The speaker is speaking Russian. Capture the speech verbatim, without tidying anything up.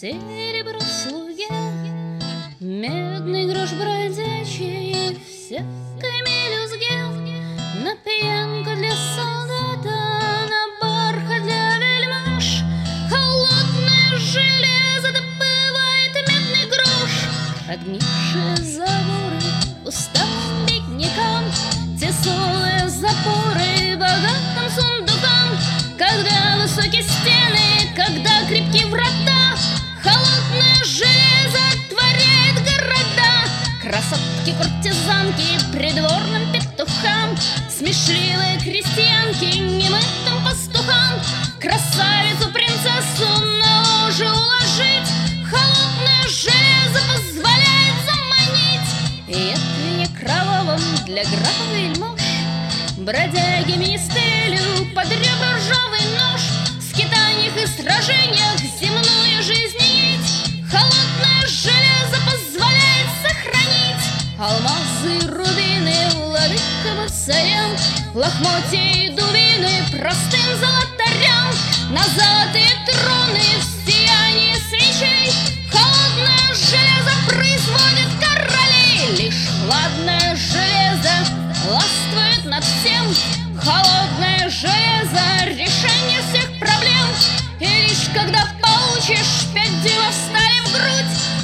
серебро слуге, медный грош бродячий в всякой мелюзге, на пьянку для солдата, на бархат для вельмож, холодное железо добывает медный грош. Подгнившие заборы устав беднякам, тяжелые запоры богатым сундукам. Когда высокие стены, когда крепкие врата, холодное железо творяет города. Красотки, куртизанки, придворным петухам, смешливые крестьянки, немытым пастухам. Красавицу, принцессу на ложе уложить холодное железо позволяет заманить. И это не кровавым для графов вельмож, бродяги министрелю под ребра ржавый нож. В скитаниях и сражениях земную жизнь нить холодное железо позволяет сохранить. Алмазы, рубины владыкам и царям, лохмотья и дубины простым золотарям. На золотые троны в сиянии свечей холодное железо производит королей. Лишь хладное железо властвует над всем, холодное железо — решение всех проблем. И лишь когда получишь пять дюймов стали в грудь,